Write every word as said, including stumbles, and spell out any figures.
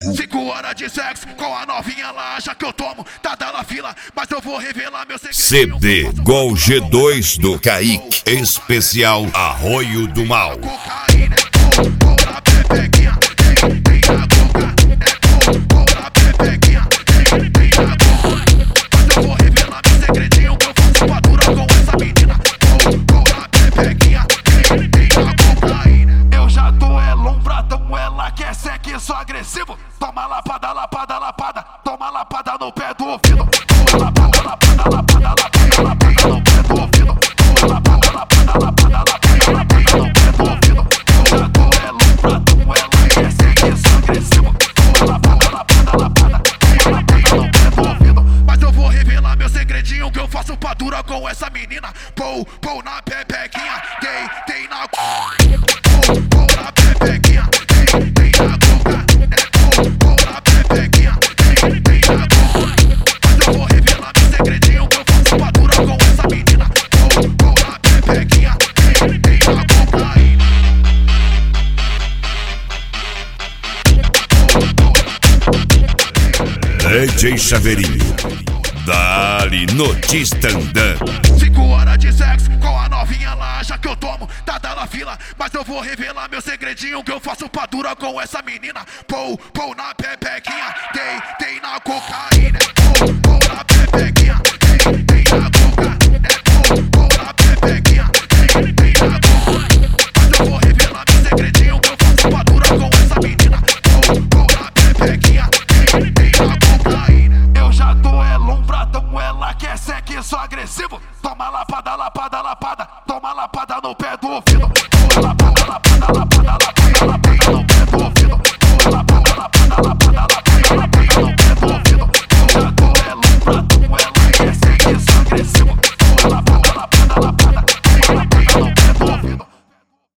Cinco horas de sexo com a novinha, ela acha que eu tomo, tá dando fila, mas eu vou revelar meu segredo. C D Gol G dois do Kaique, especial Arroio do Mal. Cocaína é bom, bom na pepequinha, tem, tem na boca. É bom, bom na pepequinha, tem, tem na boca. Mas eu vou revelar meu segredinho, que eu faço pra durar com essa menina. Bom, bom na pepequinha, tem, tem na cocaína. Eu já tô é lombradão, ela quer sexo agressivo. Toma lapada, lapada, lapada, toma lapada no pé do ouvido. Toma lapada, lapada, lapada, lapada, lapada no pé do ouvido. Toma lapada, lapada, lapada, lapada, lapada no pé do ouvido. Eu já tô é lombradão, ela quer sexo agressivo. Toma lapada, lapada, lapada, toma lapada no pé do ouvido. Mas eu vou revelar meu segredinho, que eu faço pra durar com essa menina. Pou, pou na pepequinha, tem, tem na pou, pou na pepequinha, tem, tem na boca. É pou, pou na pepequinha, tem, tem na boca. Mas eu vou revelar meu segredinho, que eu faço pra durar com essa menina. Pou, pou na pepequinha, tem, tem na cocaína. D J Chaveirinho, dali notícia andando. Cinco horas de sexo com a novinha, ela acha que eu tomo, tá dando fila, mas eu vou revelar meu segredinho, que eu faço pra durar com essa menina. Pou, pou na pepequinha, tem, tem na cocaína.